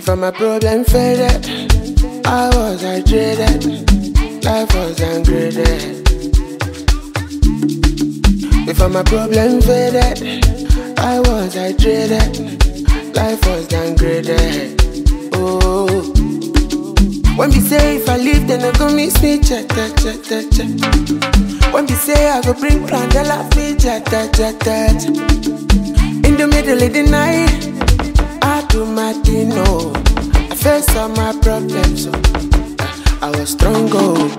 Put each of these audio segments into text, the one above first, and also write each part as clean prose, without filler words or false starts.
Before my problem faded, I was hydrated. Life was ungraded. Before my problem faded, I was hydrated. Life was downgraded. Oh, when we say if I leave, then I go miss me, cha cha cha cha cha. When we say I go bring plan, they'll laugh me, cha cha cha cha. In the middle of the night, I do my thing, no. I face all my problems, so I was strong,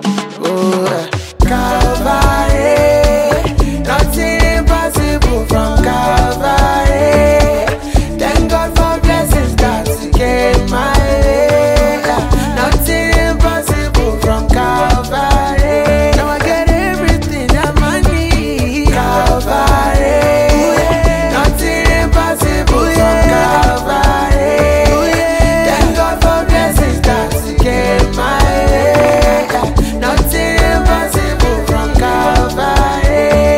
Calvary, nothing impossible from Calvary. Thank God for blessings that came my way. Nothing impossible from Calvary. Now I get everything that I need. Calvary, nothing impossible from Calvary. Thank God for blessings that came my way. Nothing impossible from Calvary.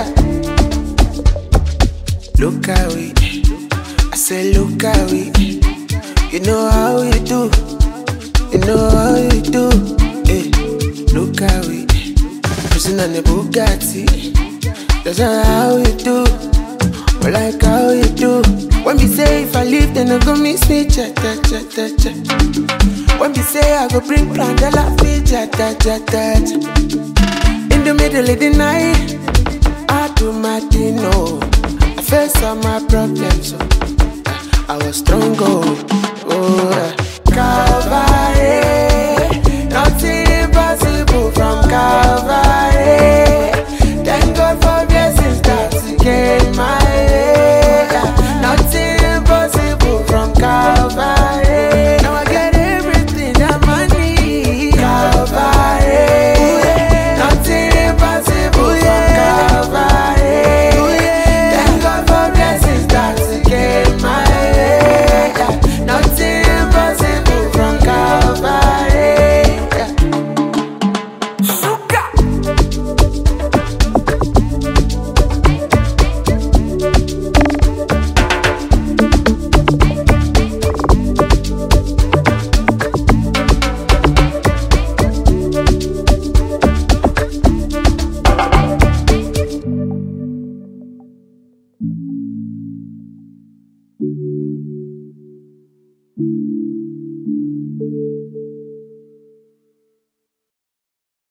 Look at we, I say look at we. You know how we do, you know how we do. Hey, look at we, cruising on the Bugatti. That's not how we do, but like how we do. When we say if I leave, then I go miss me, cha cha cha cha cha. When we say I go bring plan, they'll laugh me, cha cha cha cha cha. In the middle of the night, I do my thing, no. I face all my problems, so I was strong,